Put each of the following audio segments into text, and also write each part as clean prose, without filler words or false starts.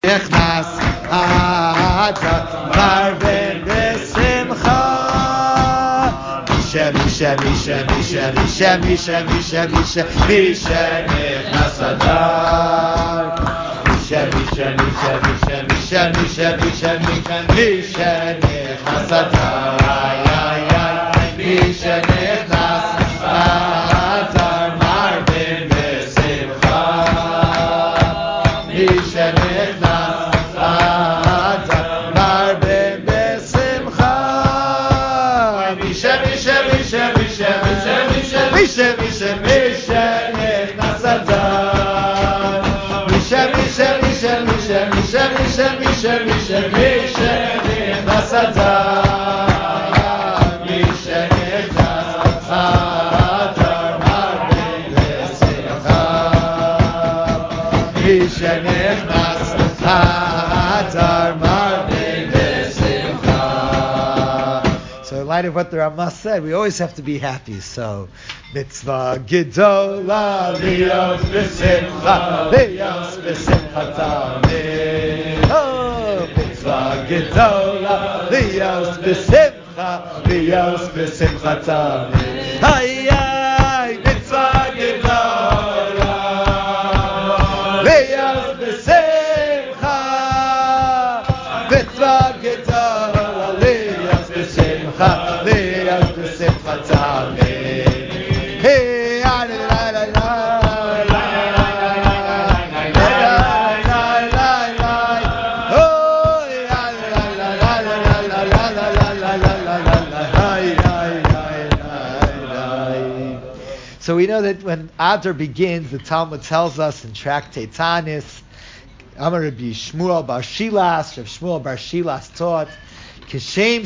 Nechnas Adar Marben Besimcha Misha Misha Misha Misha Misha Misha Misha Misha Misha Nechnas Adar Misha Misha Misha Misha Misha Misha Misha Misha Misha Nechnas Adar Misha Nechnas Adar Marben Besimcha Misha So in light of what the Ramah said, we always have to be happy. So, mitzvah gedola liyos b'simcha, liyos b'simcha tamid. Oh, mitzvah gedola liyos b'simcha, liyos b'simcha tamid. Ay, ay, mitzvah gedola liyos b'simcha, mitzvah gedola liyos b'simcha, liyos b'simcha tamid. Hey, la la la la la So we know that when Adar begins, the Talmud tells us in Tractate Tanis, Amar Rabbi Shmuel Bar Shilas, Rav Shmuel Bar Shilas taught, Kishem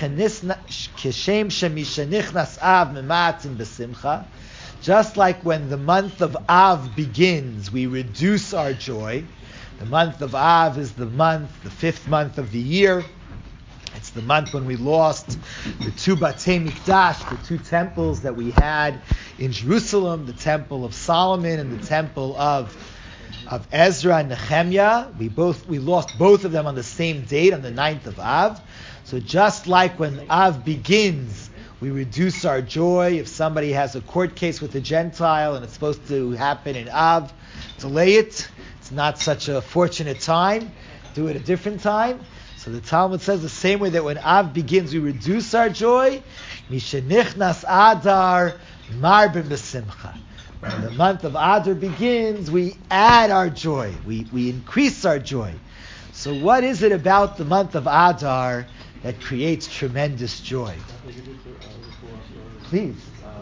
shemishenichnas Av mematzin b'simcha. Just like when the month of Av begins, we reduce our joy. The month of Av is the fifth month of the year. It's the month when we lost the two Batei Mikdash, the two temples that we had in Jerusalem, the temple of Solomon and the temple of Ezra and Nehemiah. We lost both of them on the same date, on the 9th of Av. So just like when Av begins, we reduce our joy. If somebody has a court case with a Gentile and it's supposed to happen in Av, delay it. It's not such a fortunate time. Do it a different time. So the Talmud says the same way that when Av begins, we reduce our joy. Mishenichnas Adar Marben B'simcha. When the month of Adar begins, we add our joy. We increase our joy. So what is it about the month of Adar that creates tremendous joy? Please.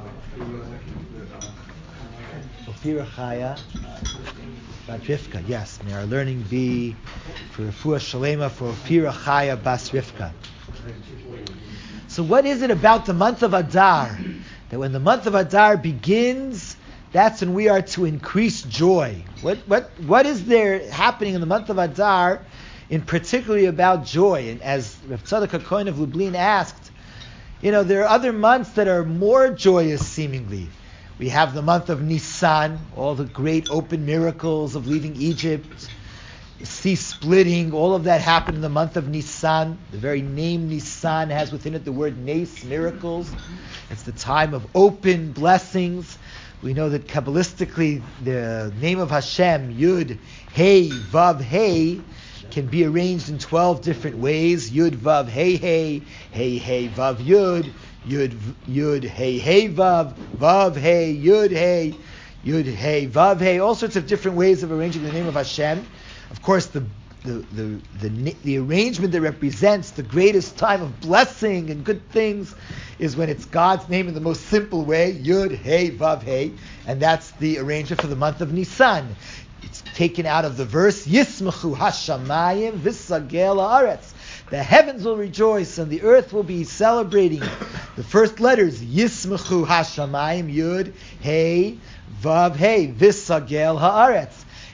Ophira Chaya Bat Rivka. Yes, may our learning be for Refuah Shalema for Ophira Chaya Bas Rivka. So what is it about the month of Adar that when the month of Adar begins, that's when we are to increase joy? What is there happening in the month of Adar, in particularly about joy? And as Rav Tzadok HaKohen of Lublin asked, there are other months that are more joyous seemingly. We have the month of Nisan, all the great open miracles of leaving Egypt, the sea splitting, all of that happened in the month of Nisan. The very name Nisan has within it the word Nes, miracles. It's the time of open blessings. We know that Kabbalistically the name of Hashem, Yud, Hey, Vav, Hey, can be arranged in 12 different ways. Yud, Vav, Hey, Hey, Hey, Hey, Vav, Yud, Yud, Hey, Hey, Vav, Vav, Hey, Yud, Hey, Vav, Hey. All sorts of different ways of arranging the name of Hashem. Of course, the arrangement that represents the greatest time of blessing and good things is when it's God's name in the most simple way, Yud, Hey, Vav, Hey, and that's the arrangement for the month of Nisan. It's taken out of the verse, Yismachu Hashamayim V'sagel Haaretz. The heavens will rejoice and the earth will be celebrating. The first letters, Yismachu Hashamayim, Yud, Hey, Vav, Hey, V'sagel Haaretz.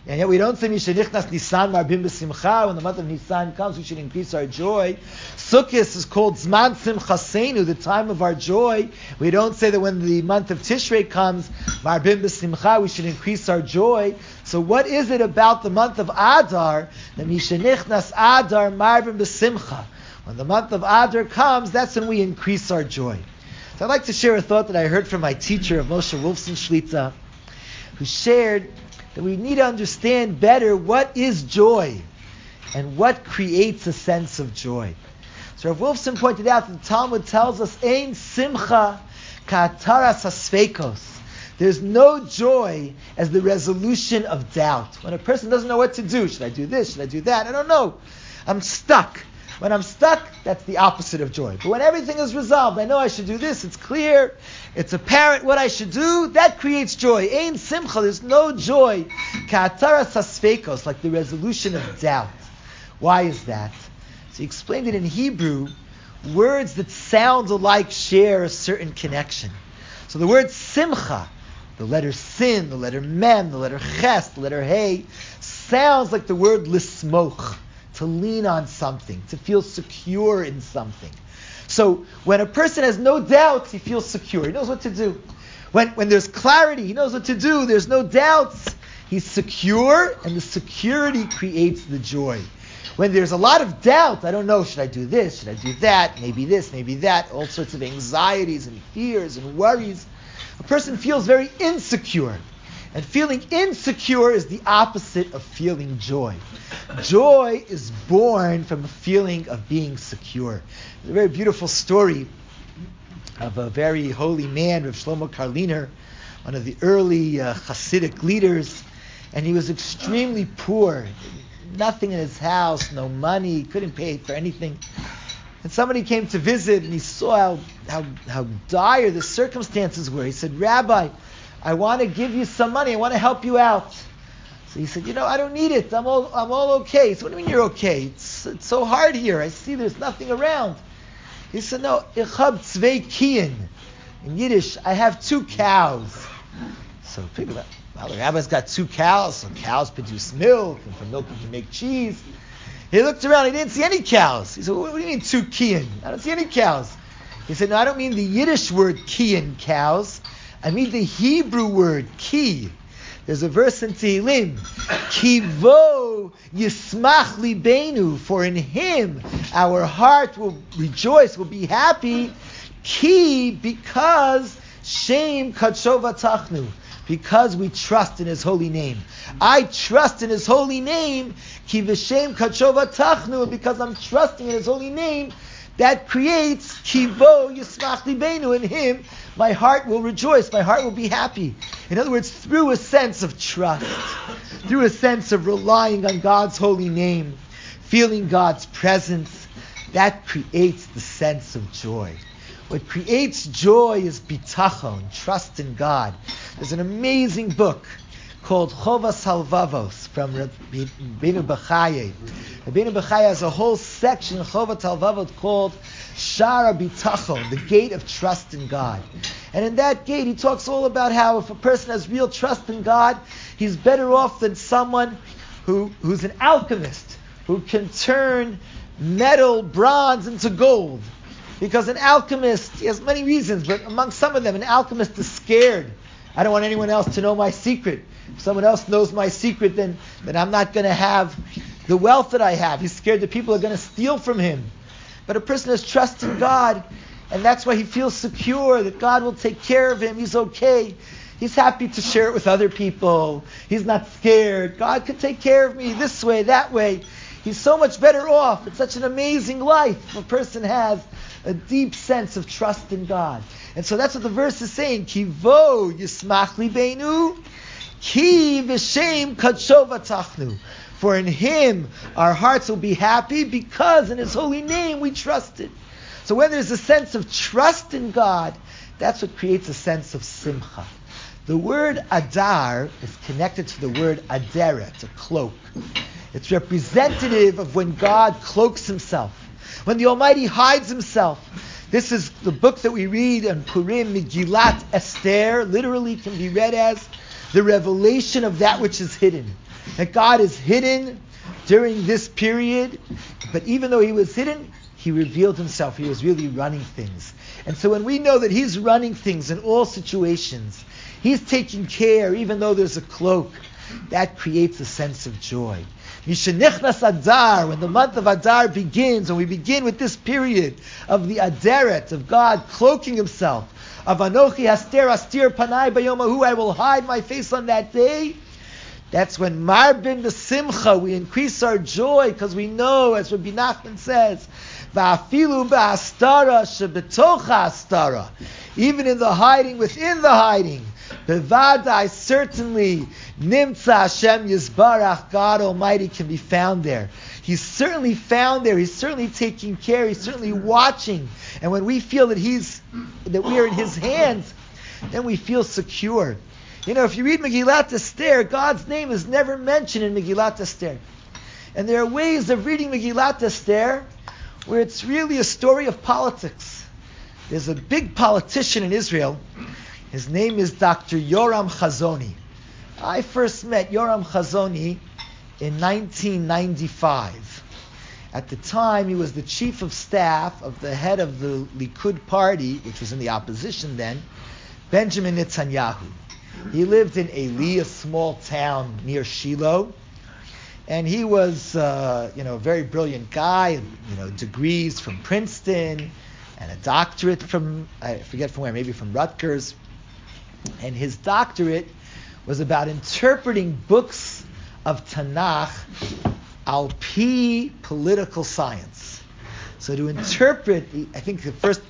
And yet we don't say Mishenichnas Nisan Marbim B'Simcha. When the month of Nisan comes, we should increase our joy. Sukkot is called Zman Simchaseinu, the time of our joy. We don't say that when the month of Tishrei comes, Marbim B'Simcha, we should increase our joy. So what is it about the month of Adar, the Mishenichnas Adar Marbim B'Simcha? When the month of Adar comes, that's when we increase our joy. So I'd like to share a thought that I heard from my teacher of Moshe Wolfson Shlita, who shared that we need to understand better what is joy and what creates a sense of joy. So Rav Wolfson pointed out that the Talmud tells us, Ein simcha ka'ataras hasfeikos. There's no joy as the resolution of doubt. When a person doesn't know what to do, should I do this, should I do that? I don't know. I'm stuck. When I'm stuck, that's the opposite of joy. But when everything is resolved, I know I should do this, it's clear, it's apparent what I should do, that creates joy. Ein simcha, there's no joy. Ka'ataras hasfeikos, like the resolution of doubt. Why is that? So he explained it in Hebrew, words that sound alike share a certain connection. So the word simcha, the letter sin, the letter mem, the letter ches, the letter hey, sounds like the word lismoch, to lean on something, to feel secure in something. So when a person has no doubts, he feels secure. He knows what to do. When there's clarity, he knows what to do. There's no doubts. He's secure, and the security creates the joy. When there's a lot of doubt, I don't know, should I do this, should I do that, maybe this, maybe that, all sorts of anxieties and fears and worries, a person feels very insecure. And feeling insecure is the opposite of feeling joy. Joy is born from a feeling of being secure. There's a very beautiful story of a very holy man, Rav Shlomo Karliner, one of the early Hasidic leaders, and he was extremely poor. Nothing in his house, no money, couldn't pay for anything. And somebody came to visit, and he saw how dire the circumstances were. He said, Rabbi, I want to give you some money. I want to help you out. So he said, I don't need it. I'm all okay. So what do you mean you're okay? It's so hard here. I see there's nothing around. He said, no, ich hab zwei Kien. In Yiddish, I have 2 cows. So think about it. Well, the rabbi's got 2 cows, so cows produce milk, and from milk you can make cheese. He looked around, he didn't see any cows. He said, what do you mean 2 Kien? I don't see any cows. He said, no, I don't mean the Yiddish word Kien, cows. I mean the Hebrew word, ki. There's a verse in Tehillim, Kivo yismach libeinu, for in him our heart will rejoice, will be happy, ki, because shem kadsho vatachnu, because we trust in his holy name. I trust in his holy name, ki v'shem kadsho vatachnu, and because I'm trusting in his holy name, that creates kivo yismach libeinu, in him my heart will rejoice, my heart will be happy. In other words, through a sense of trust, through a sense of relying on God's holy name, feeling God's presence, that creates the sense of joy. What creates joy is bitachon, trust in God. There's an amazing book called Chovas Halvavos from Rabbeinu Bechaye. Rabbeinu Bechaye has a whole section in Chovas Halvavos called Shara Bitachon, the gate of trust in God. And in that gate, he talks all about how if a person has real trust in God, he's better off than someone who's an alchemist, who can turn metal, bronze into gold. Because an alchemist, he has many reasons, but among some of them, an alchemist is scared. I don't want anyone else to know my secret. If someone else knows my secret, then I'm not going to have the wealth that I have. He's scared that people are going to steal from him. But a person has trust in God, and that's why he feels secure, that God will take care of him. He's okay. He's happy to share it with other people. He's not scared. God can take care of me this way, that way. He's so much better off. It's such an amazing life if a person has a deep sense of trust in God. And so that's what the verse is saying. Kivo yismach libeinu, ki v'shem kadsho vatachnu. For in him our hearts will be happy, because in his holy name we trusted. So when there's a sense of trust in God, that's what creates a sense of simcha. The word adar is connected to the word aderet, a cloak. It's representative of when God cloaks himself, when the Almighty hides himself. This is the book that we read in Purim, Megillat Esther, literally can be read as the revelation of that which is hidden. that God is hidden during this period, but even though he was hidden, he revealed himself. He was really running things. And so when we know that he's running things in all situations, he's taking care even though there's a cloak, that creates a sense of joy. Mishenichnas Adar, when the month of Adar begins, and we begin with this period of the Aderet, of God cloaking himself, of Anochi Haster Astir Panai Bayomahu, I will hide my face on that day. That's when Marbin the Simcha, we increase our joy, because we know, as Rabbi Nachman says, Va'afilu ba'astara shebetocha astara, even in the hiding, within the hiding, Bevadai, certainly, Nimtza Hashem Yisbarach, God Almighty can be found there. He's certainly found there. He's certainly taking care. He's certainly watching. And when we feel that we are in His hands, then we feel secure. You know, if you read Megillat Esther, God's name is never mentioned in Megillat Esther. And there are ways of reading Megillat Esther where it's really a story of politics. There's a big politician in Israel. His name is Dr. Yoram Chazoni. I first met Yoram Chazoni in 1995. At the time, he was the chief of staff of the head of the Likud party, which was in the opposition then, Benjamin Netanyahu. He lived in Eli, a small town near Shiloh, and he was, a very brilliant guy. Degrees from Princeton and a doctorate from, I forget from where, maybe from Rutgers. And his doctorate was about interpreting books of Tanakh al pi political science. So to interpret, I think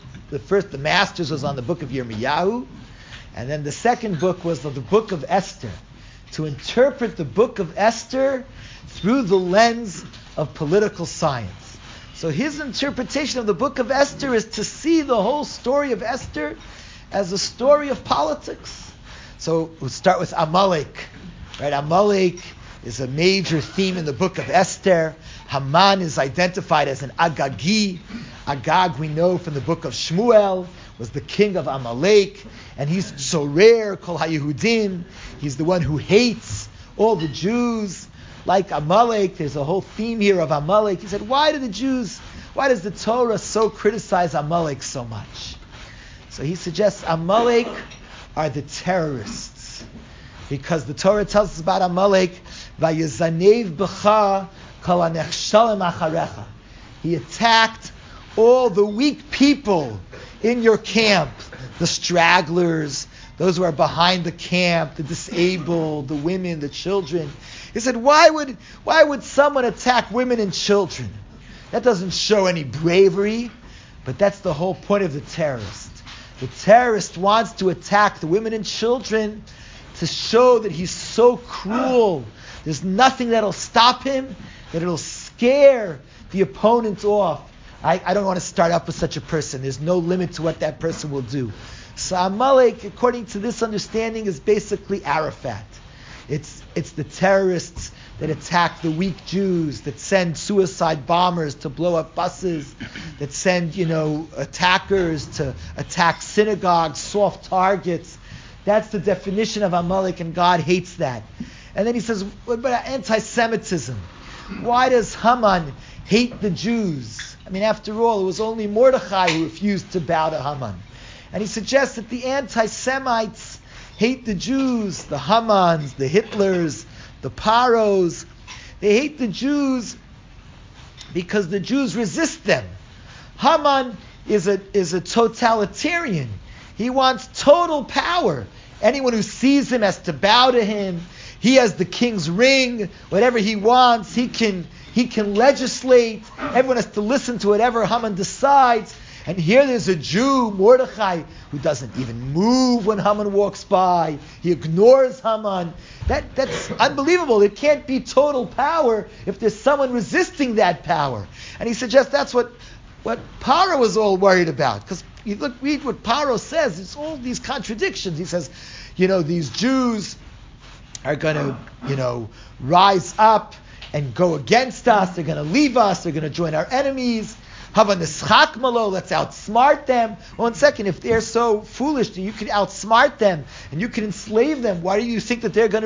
the master's was on the book of Yirmiyahu, and then the second book was the book of Esther. To interpret the book of Esther through the lens of political science. So his interpretation of the book of Esther is to see the whole story of Esther as a story of politics. So we'll start with Amalek. Right? Amalek is a major theme in the book of Esther. Haman is identified as an Agagi. Agag, we know from the book of Shmuel, was the king of Amalek, and he's Tzorer Kol HaYehudim. He's the one who hates all the Jews. Like Amalek, there's a whole theme here of Amalek. He said, why does the Torah so criticize Amalek so much? So he suggests Amalek are the terrorists, because the Torah tells us about Amalek, Vayezanev b'cha kol hanechshalim acharecha. He attacked all the weak people in your camp, the stragglers, those who are behind the camp, the disabled, the women, the children. He said, why would someone attack women and children? That doesn't show any bravery, but that's the whole point of the terrorist. The terrorist wants to attack the women and children to show that he's so cruel. There's nothing that'll stop him, that it'll scare the opponent off. I don't want to start up with such a person. There's no limit to what that person will do. So Amalek, according to this understanding, is basically Arafat. It's the terrorists that attack the weak Jews, that send suicide bombers to blow up buses, that send, attackers to attack synagogues, soft targets. That's the definition of Amalek, and God hates that. And then he says, what about anti-Semitism? Why does Haman hate the Jews? I mean, after all, it was only Mordechai who refused to bow to Haman. And he suggests that the anti-Semites hate the Jews, the Hamans, the Hitlers, the Paros. They hate the Jews because the Jews resist them. Haman is a totalitarian. He wants total power. Anyone who sees him has to bow to him. He has the king's ring. Whatever he wants, he can legislate. Everyone has to listen to whatever Haman decides. And here there's a Jew, Mordechai, who doesn't even move when Haman walks by. He ignores Haman. That's unbelievable. It can't be total power if there's someone resisting that power. And he suggests that's what Paro was all worried about. Because you read what Paro says, it's all these contradictions. He says, these Jews are going to, rise up and go against us. They're going to leave us. They're going to join our enemies. Hava nischak malo, let's outsmart them. 1 second, if they're so foolish that you can outsmart them and you can enslave them, why do you think that they're going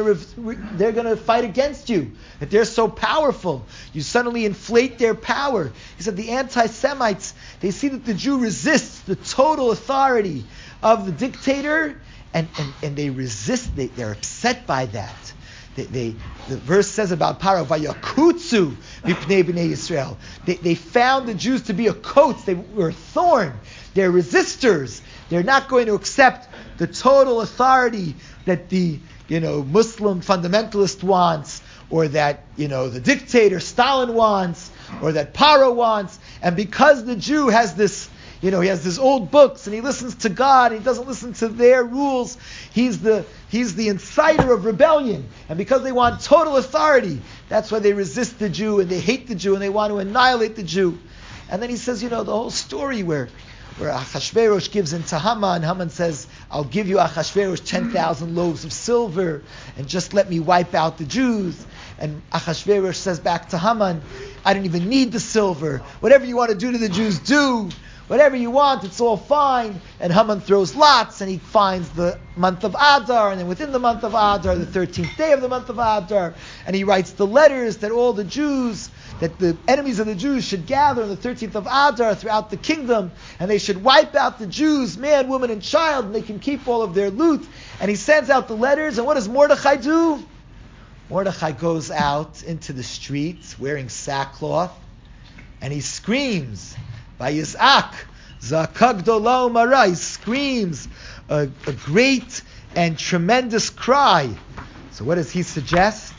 to fight against you? That they're so powerful, you suddenly inflate their power. He said the anti-Semites, they see that the Jew resists the total authority of the dictator, and they resist. They're upset by that. The verse says about Paro, Vayakutsu mipnei bnei Yisrael. They found the Jews to be a coat. They were a thorn. They're resistors. They're not going to accept the total authority that the Muslim fundamentalist wants, or that the dictator Stalin wants, or that Paro wants. And because the Jew has this, he has these old books, and he listens to God, and he doesn't listen to their rules. He's the inciter of rebellion. And because they want total authority, that's why they resist the Jew, and they hate the Jew, and they want to annihilate the Jew. And then he says, the whole story where Achashverosh gives in to Haman. Haman says, I'll give you, Achashverosh, 10,000 loaves of silver, and just let me wipe out the Jews. And Achashverosh says back to Haman, I don't even need the silver. Whatever you want to do to the Jews, do. Whatever you want, it's all fine. And Haman throws lots, and he finds the month of Adar, and then within the month of Adar, the 13th day of the month of Adar, and he writes the letters that all the Jews, that the enemies of the Jews should gather on the 13th of Adar throughout the kingdom, and they should wipe out the Jews, man, woman, and child, and they can keep all of their loot. And he sends out the letters, and what does Mordechai do? Mordechai goes out into the streets wearing sackcloth, and he screams, Vayizak, Zakak Dola Umara. He screams a great and tremendous cry. So what does he suggest?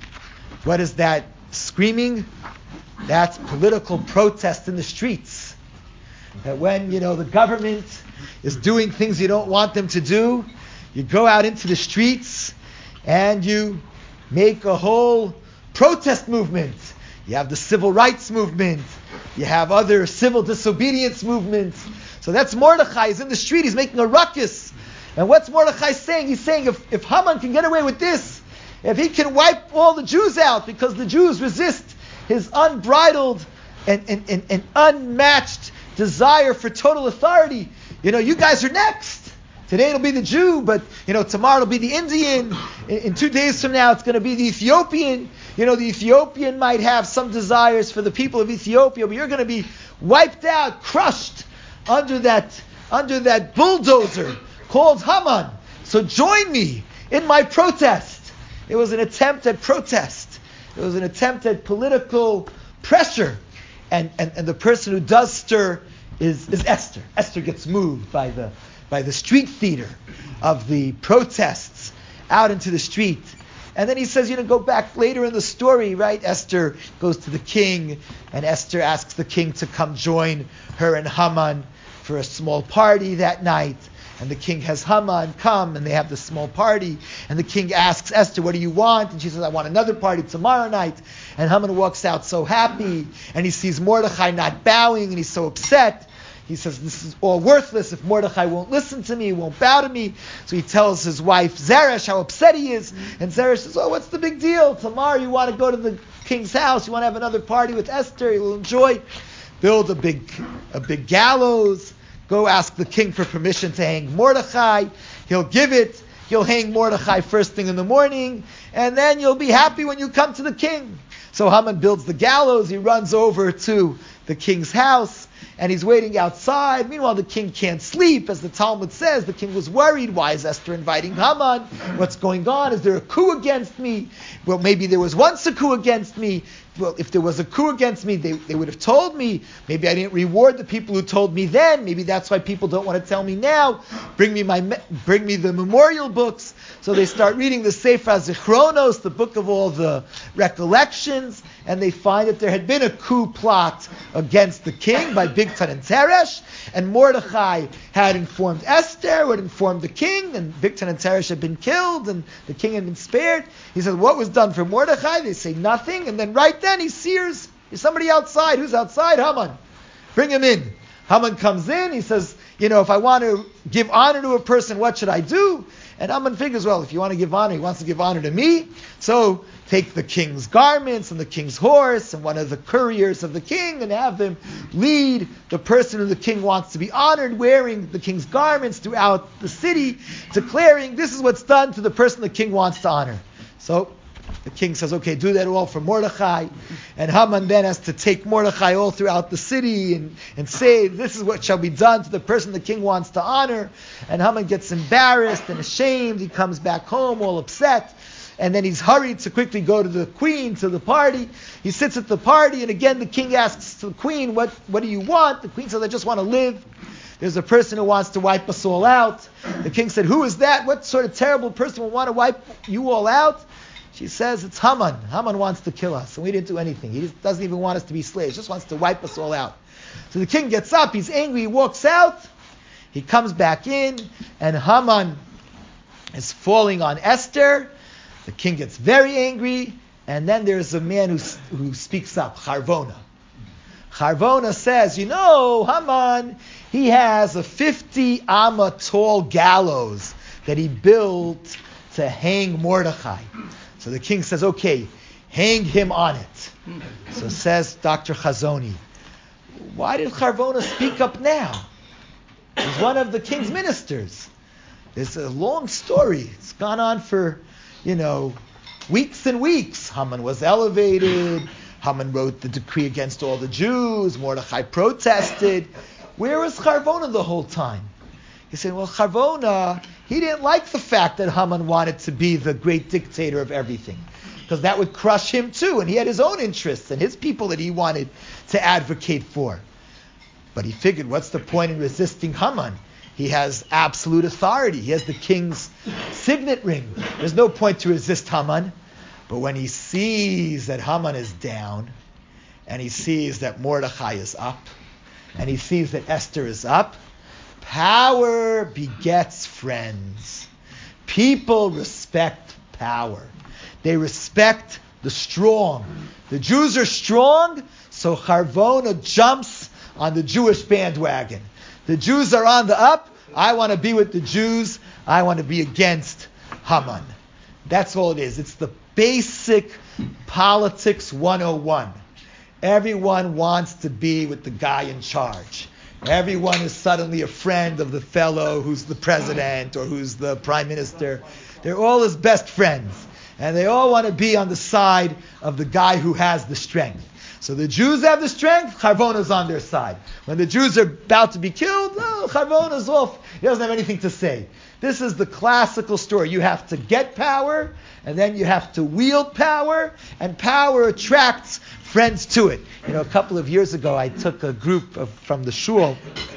What is that screaming? That's political protest in the streets. That when, the government is doing things you don't want them to do, you go out into the streets and you make a whole protest movement. You have the civil rights movement. You have other civil disobedience movements. So that's Mordechai. He's in the street. He's making a ruckus. And what's Mordechai saying? He's saying if Haman can get away with this, if he can wipe all the Jews out because the Jews resist his unbridled and unmatched desire for total authority, you guys are next. Today it'll be the Jew, but tomorrow it'll be the Indian. In 2 days from now it's going to be the Ethiopian. The Ethiopian might have some desires for the people of Ethiopia, but you're going to be wiped out, crushed under that bulldozer called Haman. So join me in my protest. It was an attempt at protest. It was an attempt at political pressure. And the person who does stir is Esther. Esther gets moved by the street theater of the protests out into the street. And then he says, go back later in the story, right? Esther goes to the king, and Esther asks the king to come join her and Haman for a small party that night. And the king has Haman come, and they have this small party. And the king asks Esther, what do you want? And she says, I want another party tomorrow night. And Haman walks out so happy, and he sees Mordechai not bowing, and he's so upset. He says, this is all worthless if Mordechai won't listen to me, won't bow to me. So he tells his wife Zeresh how upset he is. And Zeresh says, what's the big deal? Tomorrow you want to go to the king's house, you want to have another party with Esther, you'll enjoy. Build a big gallows. Go ask the king for permission to hang Mordechai. He'll give it. You'll hang Mordechai first thing in the morning. And then you'll be happy when you come to the king. So Haman builds the gallows. He runs over to the king's house. And he's waiting outside. Meanwhile, the king can't sleep. As the Talmud says, the king was worried. Why is Esther inviting Haman? What's going on? Is there a coup against me? Well, maybe there was once a coup against me. Well, if there was a coup against me, they would have told me. Maybe I didn't reward the people who told me then. Maybe that's why people don't want to tell me now. Bring me the memorial books. So they start reading the Sefer Zichronos, the book of all the recollections, and they find that there had been a coup plot against the king by Bigtan and Teresh, and Mordechai had informed Esther, who had informed the king, and Bigtan and Teresh had been killed, and the king had been spared. He said, what was done for Mordechai? They say nothing, and then right then he sears, there's somebody outside. Who's outside? Haman. Bring him in. Haman comes in, he says, if I want to give honor to a person, what should I do? And Haman figures, well, if you want to give honor, he wants to give honor to me. So take the king's garments and the king's horse and one of the couriers of the king and have them lead the person who the king wants to be honored wearing the king's garments throughout the city, declaring this is what's done to the person the king wants to honor. So the king says, okay, do that all for Mordechai. And Haman then has to take Mordechai all throughout the city and say, this is what shall be done to the person the king wants to honor. And Haman gets embarrassed and ashamed. He comes back home all upset. And then he's hurried to quickly go to the queen, to the party. He sits at the party, and again the king asks the queen, what do you want? The queen says, I just want to live. There's a person who wants to wipe us all out. The king said, who is that? What sort of terrible person will want to wipe you all out? She says, it's Haman. Haman wants to kill us, and we didn't do anything. He doesn't even want us to be slaves. He just wants to wipe us all out. So the king gets up. He's angry. He walks out. He comes back in, and Haman is falling on Esther. The king gets very angry, and then there's a man who speaks up, Charvona. Charvona says, Haman, he has a 50 amma tall gallows that he built to hang Mordechai. So the king says, okay, hang him on it. So says Dr. Chazoni, why did Charvona speak up now? He's one of the king's ministers. It's a long story. It's gone on for, weeks and weeks. Haman was elevated. Haman wrote the decree against all the Jews. Mordechai protested. Where was Charvona the whole time? He said, well, Charvona, he didn't like the fact that Haman wanted to be the great dictator of everything, because that would crush him too, and he had his own interests and his people that he wanted to advocate for. But he figured, what's the point in resisting Haman? He has absolute authority. He has the king's signet ring. There's no point to resist Haman. But when he sees that Haman is down, and he sees that Mordechai is up, and he sees that Esther is up, power begets friends. People respect power. They respect the strong. The Jews are strong, so Charvona jumps on the Jewish bandwagon. The Jews are on the up. I want to be with the Jews. I want to be against Haman. That's all it is. It's the basic politics 101. Everyone wants to be with the guy in charge. Everyone is suddenly a friend of the fellow who's the president or who's the prime minister. They're all his best friends. And they all want to be on the side of the guy who has the strength. So the Jews have the strength, Charvona's on their side. When the Jews are about to be killed, Charvona's off. He doesn't have anything to say. This is the classical story. You have to get power, and then you have to wield power, and power attracts friends to it. A couple of years ago, I took a group from the shul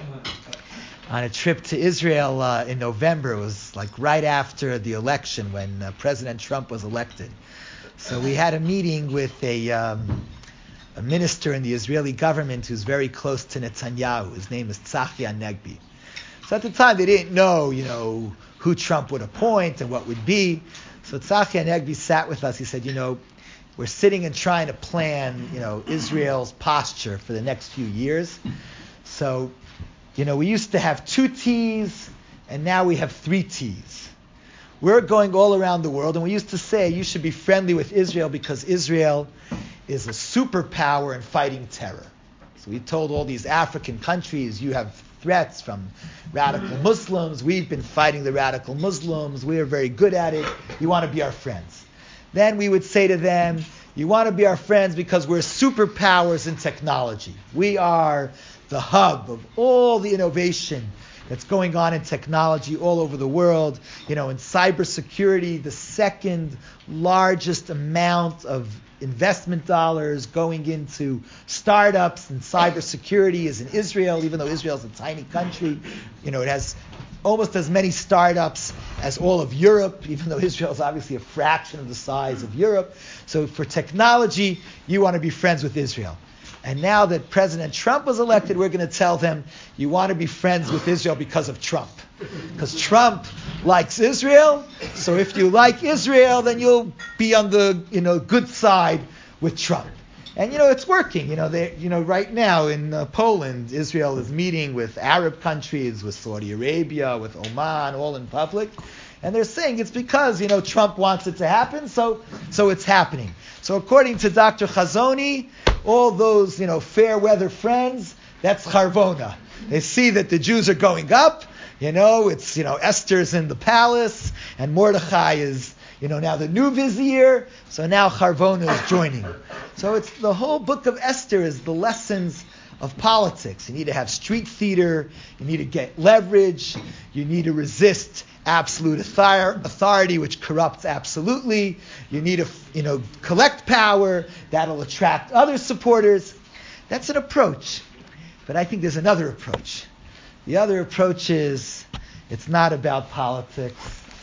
on a trip to Israel in November. It was like right after the election when President Trump was elected. So we had a meeting with a minister in the Israeli government who's very close to Netanyahu. His name is Tzachi Hanegbi. So at the time they didn't know, who Trump would appoint and what would be. So Tzachi Hanegbi sat with us. He said, we're sitting and trying to plan, Israel's posture for the next few years. So, we used to have 2 T's, and now we have 3 T's. We're going all around the world, and we used to say you should be friendly with Israel because Israel is a superpower in fighting terror. So we told all these African countries, you have threats from radical Muslims. We've been fighting the radical Muslims. We are very good at it. You want to be our friends. Then we would say to them, you want to be our friends because we're superpowers in technology. We are the hub of all the innovation that's going on in technology all over the world. In cybersecurity, the second largest amount of investment dollars going into startups and cybersecurity is in Israel, even though Israel is a tiny country. It has almost as many startups as all of Europe, even though Israel is obviously a fraction of the size of Europe. So for technology, you want to be friends with Israel. And now that President Trump was elected, we're going to tell them you want to be friends with Israel because of Trump. Because Trump likes Israel, so if you like Israel, then you'll be on the good side with Trump. And it's working. Right now in Poland, Israel is meeting with Arab countries, with Saudi Arabia, with Oman, all in public. And they're saying it's because, Trump wants it to happen, so it's happening. So according to Dr. Chazoni, all those, fair weather friends, that's Charvona. They see that the Jews are going up, it's, Esther's in the palace, and Mordechai is, now the new vizier, so now Charvona is joining. So it's the whole book of Esther is the lessons of politics. You need to have street theater, you need to get leverage, you need to resist absolute authority which corrupts absolutely, you need to collect power, that'll attract other supporters. That's an approach. But I think there's another approach. The other approach is it's not about politics.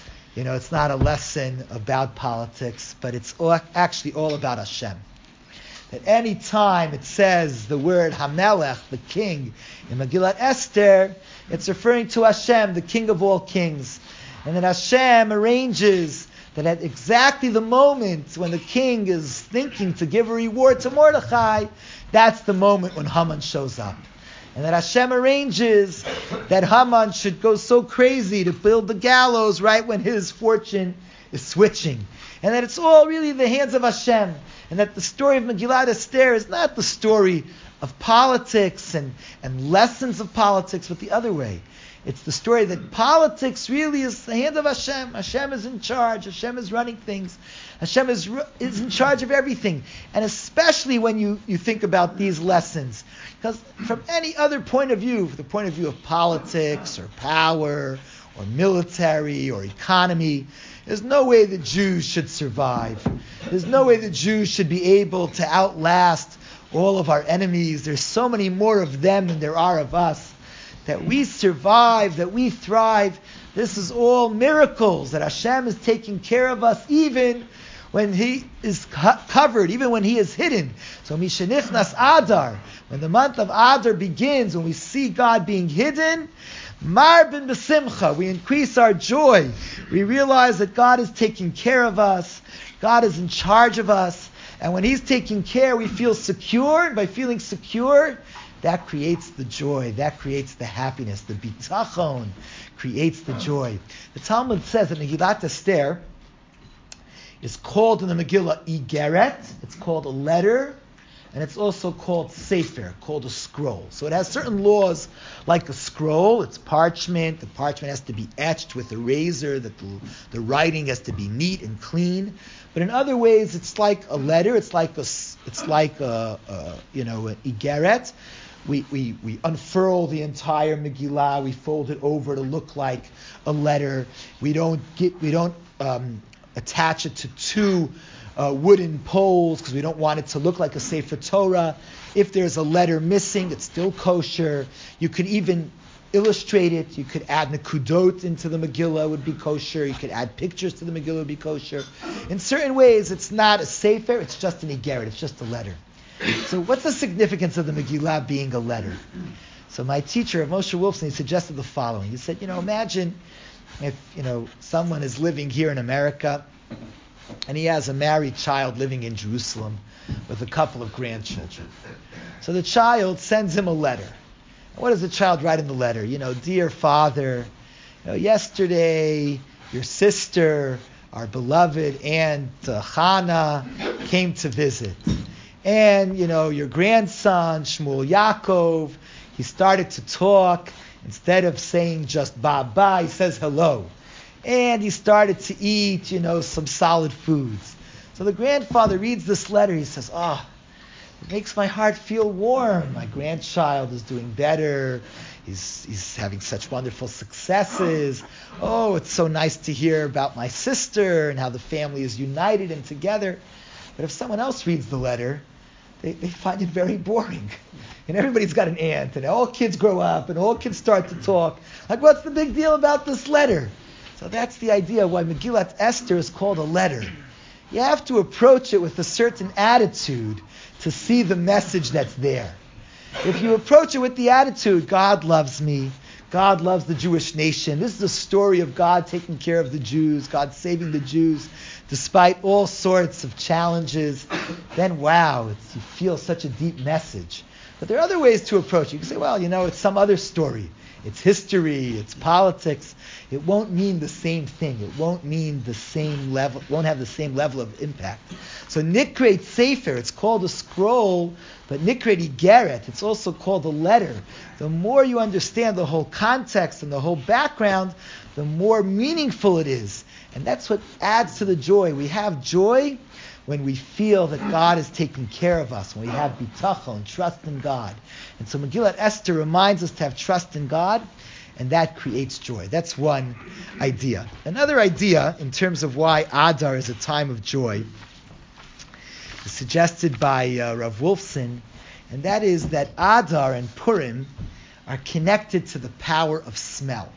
It's not a lesson about politics, but it's actually all about Hashem. That any time it says the word Hamelech, the king, in Megillat Esther, it's referring to Hashem, the king of all kings. And that Hashem arranges that at exactly the moment when the king is thinking to give a reward to Mordechai, that's the moment when Haman shows up. And that Hashem arranges that Haman should go so crazy to build the gallows right when his fortune is switching. And that it's all really the hands of Hashem. And that the story of Megillat Esther is not the story of politics and lessons of politics, but the other way. It's the story that politics really is the hand of Hashem. Hashem is in charge. Hashem is running things. Hashem is in charge of everything. And especially when you think about these lessons. Because from any other point of view, from the point of view of politics or power or military or economy, there's no way the Jews should survive. There's no way the Jews should be able to outlast all of our enemies. There's so many more of them than there are of us. That we survive, that we thrive. This is all miracles, that Hashem is taking care of us even when He is covered, even when He is hidden. So Mishenichnas Adar, when the month of Adar begins, when we see God being hidden, Marbin B'Simcha, we increase our joy. We realize that God is taking care of us. God is in charge of us. And when He's taking care, we feel secure. And by feeling secure, that creates the joy. That creates the happiness. The bitachon creates the joy. The Talmud says that Megillat Esther is called in the Megillah Igeret. It's called a letter. And it's also called Sefer, called a scroll. So it has certain laws like a scroll. It's parchment. The parchment has to be etched with a razor. That the writing has to be neat and clean. But in other ways, it's like a letter. It's like an Igeret. We unfurl the entire Megillah. We fold it over to look like a letter. We don't attach it to two wooden poles because we don't want it to look like a Sefer Torah. If there's a letter missing, it's still kosher. You could even illustrate it. You could add nekudot into the Megillah, it would be kosher. You could add pictures to the Megillah, it would be kosher. In certain ways, it's not a Sefer, it's just an Igeret, it's just a letter. So what's the significance of the Megillah being a letter? So my teacher, Moshe Wolfson, he suggested the following. He said, imagine if, someone is living here in America and he has a married child living in Jerusalem with a couple of grandchildren. So the child sends him a letter. And what does the child write in the letter? Dear father, yesterday your sister, our beloved Aunt Hannah, came to visit. And, your grandson, Shmuel Yaakov, he started to talk. Instead of saying just bye-bye, he says hello. And he started to eat, some solid foods. So the grandfather reads this letter. He says, it makes my heart feel warm. My grandchild is doing better. He's having such wonderful successes. Oh, it's so nice to hear about my sister and how the family is united and together. But if someone else reads the letter, they find it very boring. And everybody's got an aunt, and all kids grow up, and all kids start to talk. Like, what's the big deal about this letter? So that's the idea why Megillat Esther is called a letter. You have to approach it with a certain attitude to see the message that's there. If you approach it with the attitude, God loves me, God loves the Jewish nation, this is the story of God taking care of the Jews, God saving the Jews, despite all sorts of challenges, then wow, you feel such a deep message. But there are other ways to approach it. You can say, well, it's some other story. it's history, it's politics, it won't mean the same thing. It won't mean the same level, won't have the same level of impact. So Nikret Sefer, it's called a scroll, but Nikret Igeret, it's also called a letter. The more you understand the whole context and the whole background, the more meaningful it is. And that's what adds to the joy. We have joy when we feel that God is taking care of us, when we have bitachon, trust in God. And so Megillat Esther reminds us to have trust in God, and that creates joy. That's one idea. Another idea, in terms of why Adar is a time of joy, is suggested by Rav Wolfson, and that is that Adar and Purim are connected to the power of smell.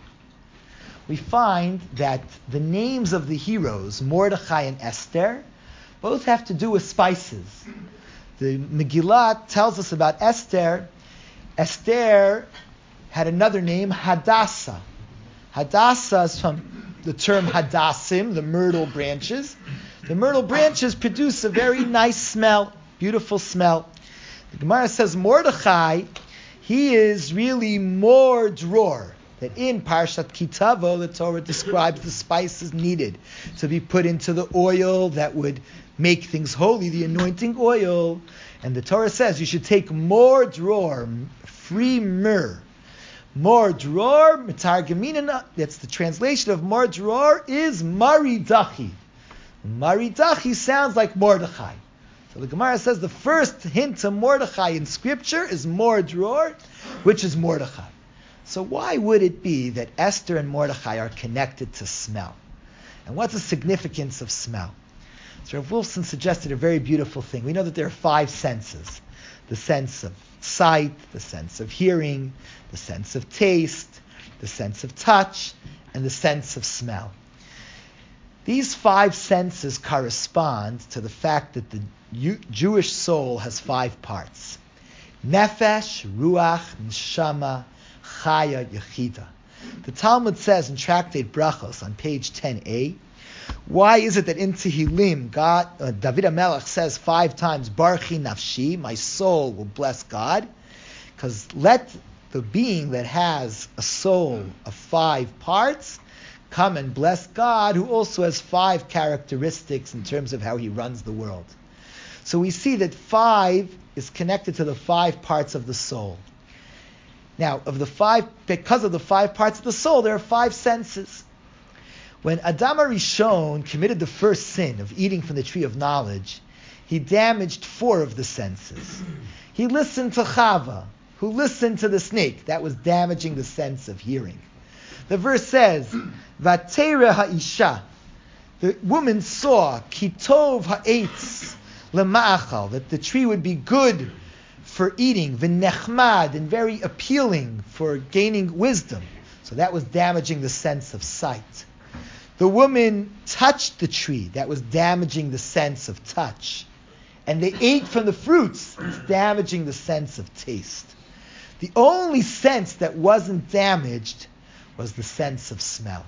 We find that the names of the heroes, Mordechai and Esther, both have to do with spices. The Megillah tells us about Esther. Esther had another name, Hadassah. Hadassah is from the term Hadassim, the myrtle branches. The myrtle branches produce a very nice smell, beautiful smell. The Gemara says Mordechai, he is really more dror. That in Parshat Kitavo, the Torah describes the spices needed to be put into the oil that would make things holy, the anointing oil. And the Torah says you should take more dror, free myrrh. More dror, mitargamina, that's the translation of more dror, is maridachi. Maridachi sounds like Mordechai. So the Gemara says the first hint to Mordechai in Scripture is more dror, which is Mordechai. So why would it be that Esther and Mordechai are connected to smell? And what's the significance of smell? So Rav Wolfson suggested a very beautiful thing. We know that there are 5 senses. The sense of sight, the sense of hearing, the sense of taste, the sense of touch, and the sense of smell. These 5 senses correspond to the fact that the Jewish soul has 5 parts. Nefesh, Ruach, Neshama, Chaya, Yechida. The Talmud says in Tractate Brachos on page 10a, why is it that in Tehillim, David HaMelech says 5 times, Barchi Nafshi, my soul will bless God? Because let the being that has a soul of 5 parts come and bless God, who also has 5 characteristics in terms of how he runs the world. So we see that 5 is connected to the 5 parts of the soul. Now, because of the 5 parts of the soul, there are 5 senses. When Adam HaRishon committed the first sin of eating from the tree of knowledge, he damaged 4 of the senses. He listened to Chava, who listened to the snake. That was damaging the sense of hearing. The verse says, Vatera ha'isha, the woman saw, kitov ha'etz lema'achal, that the tree would be good for eating, v'nechmad, and very appealing for gaining wisdom. So that was damaging the sense of sight. The woman touched the tree. That was damaging the sense of touch. And they ate from the fruits. It's damaging the sense of taste. The only sense that wasn't damaged was the sense of smell.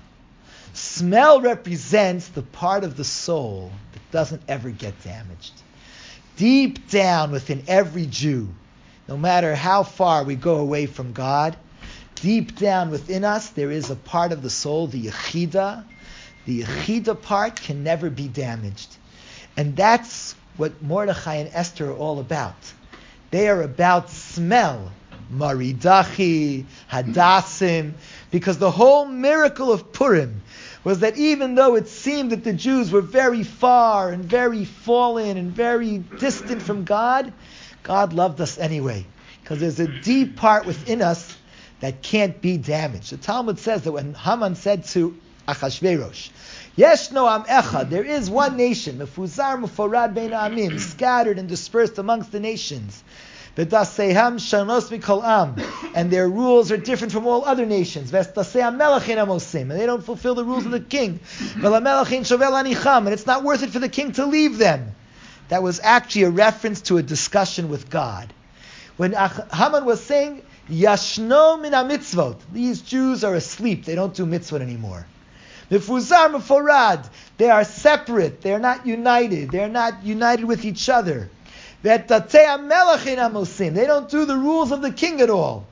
Smell represents the part of the soul that doesn't ever get damaged. Deep down within every Jew, no matter how far we go away from God, deep down within us there is a part of the soul, the Yechida. The Yechida part can never be damaged. And that's what Mordechai and Esther are all about. They are about smell. Maridachi, Hadassim, because the whole miracle of Purim was that even though it seemed that the Jews were very far and very fallen and very distant from God, God loved us anyway, because there's a deep part within us that can't be damaged. The Talmud says that when Haman said to Achashverosh, Yeshno am echad, there is one nation, mefuzar muforad bein ha'amim, scattered and dispersed amongst the nations. V'daseham shanos mikol am, and their rules are different from all other nations. V'daseham melachin amosim, and they don't fulfill the rules of the king. V'lamelachin shovel anicham, and it's not worth it for the king to leave them. That was actually a reference to a discussion with God. When Haman was saying, Yashno min ha-mitzvot, these Jews are asleep, they don't do mitzvot anymore. Mefuzar meforad, they are separate, they are not united with each other. They don't do the rules of the king at all.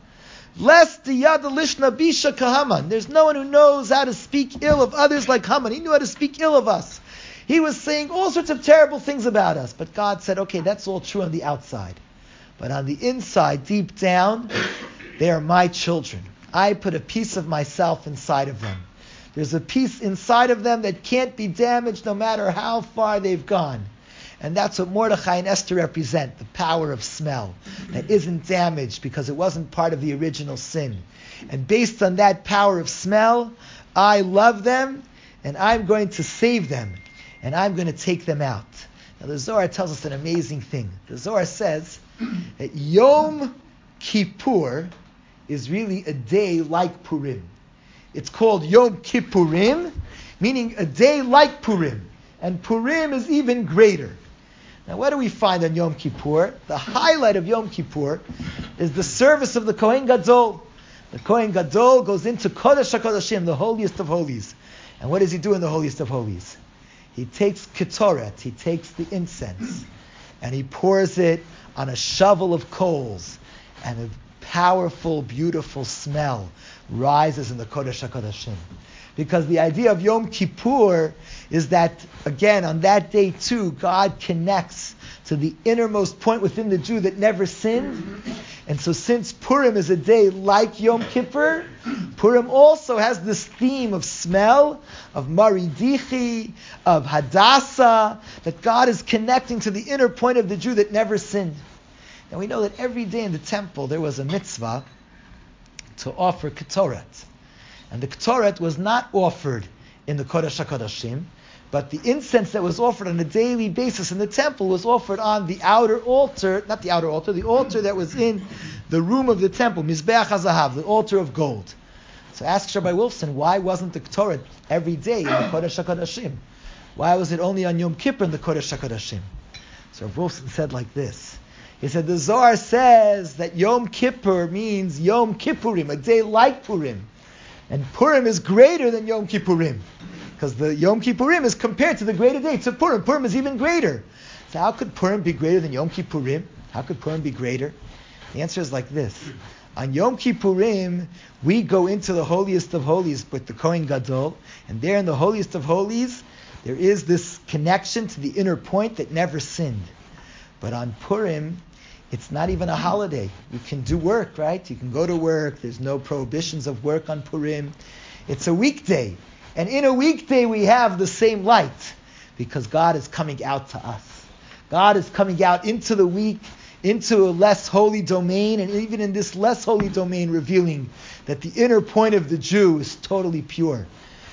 Lest the yad lishna bisha kahaman. There's no one who knows how to speak ill of others like Haman. He knew how to speak ill of us. He was saying all sorts of terrible things about us. But God said, okay, that's all true on the outside. But on the inside, deep down, they are my children. I put a piece of myself inside of them. There's a piece inside of them that can't be damaged no matter how far they've gone. And that's what Mordechai and Esther represent, the power of smell that isn't damaged because it wasn't part of the original sin. And based on that power of smell, I love them and I'm going to save them and I'm going to take them out. Now the Zohar tells us an amazing thing. The Zohar says that Yom Kippur is really a day like Purim. It's called Yom Kippurim, meaning a day like Purim. And Purim is even greater. Now what do we find on Yom Kippur? The highlight of Yom Kippur is the service of the Kohen Gadol. The Kohen Gadol goes into Kodesh HaKodashim, the holiest of holies. And what does he do in the holiest of holies? He takes Ketoret, he takes the incense, and he pours it on a shovel of coals, and a powerful, beautiful smell rises in the Kodesh HaKodashim. Because the idea of Yom Kippur is that, again, on that day too, God connects to the innermost point within the Jew that never sinned. And so since Purim is a day like Yom Kippur, Purim also has this theme of smell, of Maridichi, of Hadassah, that God is connecting to the inner point of the Jew that never sinned. And we know that every day in the temple there was a mitzvah to offer Ketoret. And the Ketoret was not offered in the Kodesh HaKodashim, but the incense that was offered on a daily basis in the temple was offered on the outer altar, not the outer altar, the altar that was in the room of the temple, Mizbeach HaZahav, the altar of gold. So ask Rabbi Wolfson, why wasn't the Ketoret every day in the Kodesh HaKodashim? Why was it only on Yom Kippur in the Kodesh HaKodashim? So Rabbi Wolfson said like this. He said, the Zohar says that Yom Kippur means Yom Kippurim, a day like Purim. And Purim is greater than Yom Kippurim. Because the Yom Kippurim is compared to the greater day, to Purim. Purim is even greater. So how could Purim be greater than Yom Kippurim? How could Purim be greater? The answer is like this. On Yom Kippurim, we go into the holiest of holies with the Kohen Gadol. And there in the holiest of holies, there is this connection to the inner point that never sinned. But on Purim, it's not even a holiday. You can do work, right? You can go to work. There's no prohibitions of work on Purim. It's a weekday. And in a weekday we have the same light because God is coming out to us. God is coming out into the week, into a less holy domain, and even in this less holy domain revealing that the inner point of the Jew is totally pure.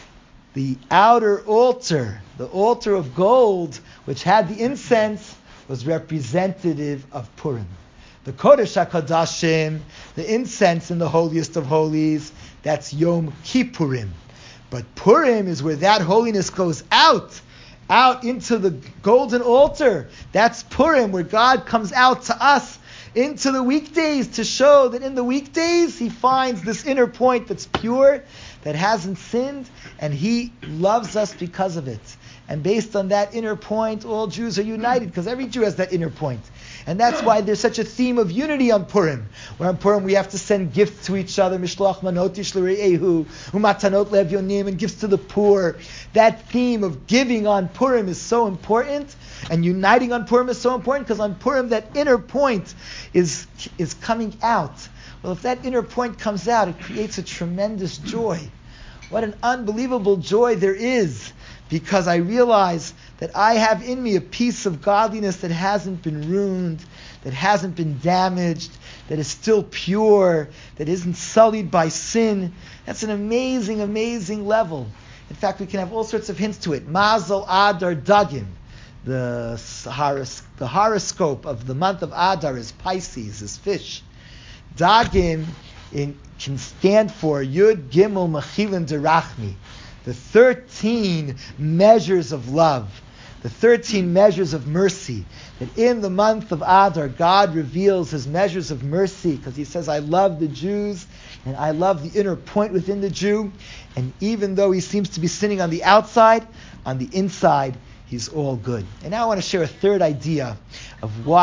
The outer altar, the altar of gold, which had the incense, was representative of Purim. The Kodesh HaKodashim, the incense in the holiest of holies, that's Yom Kippurim. But Purim is where that holiness goes out into the golden altar. That's Purim, where God comes out to us into the weekdays to show that in the weekdays He finds this inner point that's pure, that hasn't sinned, and He loves us because of it. And based on that inner point, all Jews are united, because every Jew has that inner point. And that's why there's such a theme of unity on Purim. Where on Purim we have to send gifts to each other, Mishloach Manot Yishlere'ehu, Umatanot Levyonim, and gifts to the poor. That theme of giving on Purim is so important, and uniting on Purim is so important, because on Purim that inner point is coming out. Well, if that inner point comes out, it creates a tremendous joy. What an unbelievable joy there is, because I realize that I have in me a piece of godliness that hasn't been ruined, that hasn't been damaged, that is still pure, that isn't sullied by sin. That's an amazing, amazing level. In fact, we can have all sorts of hints to it. Mazel Adar Dagim. The horoscope of the month of Adar is Pisces, is fish. Dagim can stand for Yud Gimel Mechilin Derachmi, the 13 measures of love, the 13 measures of mercy. That in the month of Adar, God reveals His measures of mercy, because He says, I love the Jews, and I love the inner point within the Jew. And even though he seems to be sinning on the outside, on the inside, he's all good. And now I want to share a third idea of why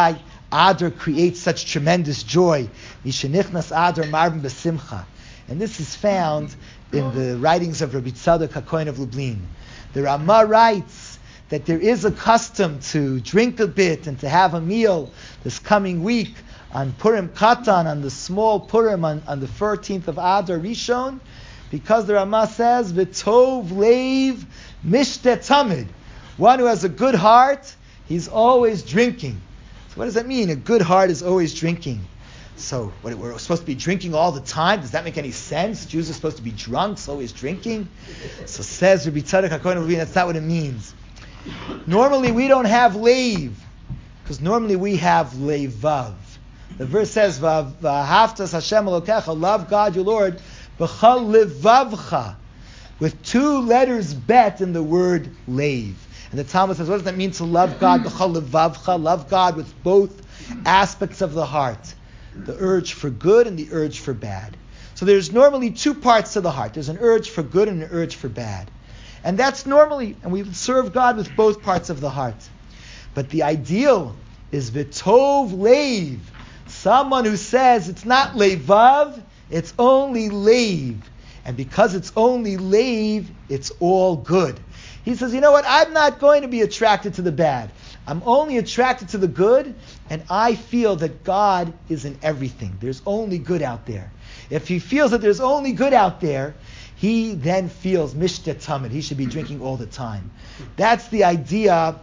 Adar creates such tremendous joy. Mishenichnas Adar marbim besimcha. And this is found in the writings of Rabbi Tzadok HaKohen of Lublin. The Rama writes that there is a custom to drink a bit and to have a meal this coming week on Purim Katan, on the small Purim, on the 14th of Adar Rishon, because the Rama says, V'tov leiv mishte tamid. One who has a good heart, he's always drinking. So what does that mean? A good heart is always drinking. So we're supposed to be drinking all the time? Does that make any sense? Jews are supposed to be drunks, always drinking? So says Rabbi Tzadok HaKohen of Lublin, that's not what it means. Normally we don't have leiv, because normally we have leivav. The verse says, V'ahavtas Hashem Elokecha, love God your Lord, b'chal levavcha, with 2 letters bet in the word leiv. And the Talmud says, what does that mean to love God b'chal levavcha? Love God with both aspects of the heart, the urge for good and the urge for bad. So there's normally 2 parts to the heart. There's an urge for good and an urge for bad. And that's normally, and we serve God with both parts of the heart. But the ideal is v'tov leiv, someone who says it's not leivav, it's only leiv. And because it's only leiv, it's all good. He says, you know what, I'm not going to be attracted to the bad. I'm only attracted to the good, and I feel that God is in everything. There's only good out there. If he feels that there's only good out there, he then feels mishte tamid. He should be drinking all the time. That's the idea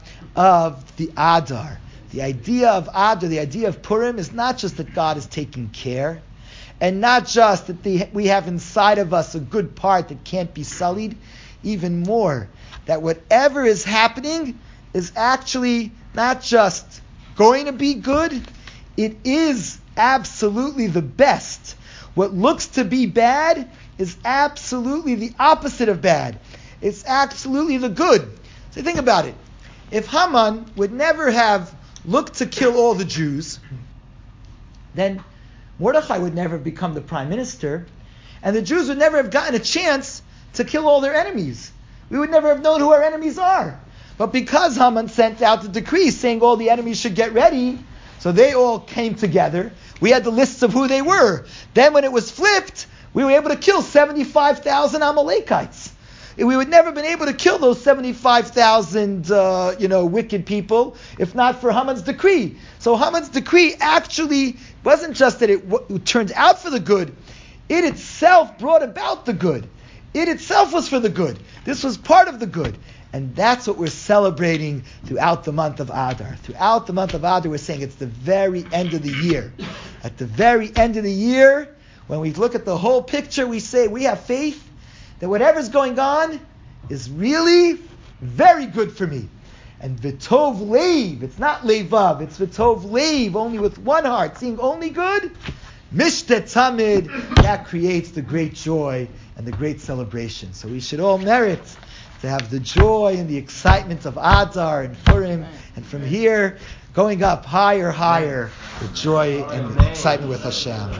of the Adar. The idea of Adar, the idea of Purim, is not just that God is taking care, and not just that we have inside of us a good part that can't be sullied. Even more, that whatever is happening is actually not just going to be good, it is absolutely the best. What looks to be bad is absolutely the opposite of bad. It's absolutely the good. So think about it. If Haman would never have looked to kill all the Jews, then Mordechai would never have become the prime minister, and the Jews would never have gotten a chance to kill all their enemies. We would never have known who our enemies are. But because Haman sent out the decree saying all the enemies should get ready, so they all came together, we had the lists of who they were. Then when it was flipped, we were able to kill 75,000 Amalekites. We would never have been able to kill those 75,000 wicked people if not for Haman's decree. So Haman's decree actually wasn't just that it turned out for the good, it itself brought about the good. It itself was for the good. This was part of the good. And that's what we're celebrating throughout the month of Adar. Throughout the month of Adar, we're saying it's the very end of the year. At the very end of the year, when we look at the whole picture, we say we have faith that whatever's going on is really very good for me. And V'tov leiv, it's not leivav, it's V'tov leiv, only with one heart, seeing only good. Mishte tamid, that creates the great joy and the great celebration. So we should all merit to have the joy and the excitement of Adar and Purim, and from here, going up higher, the joy and the excitement with Hashem.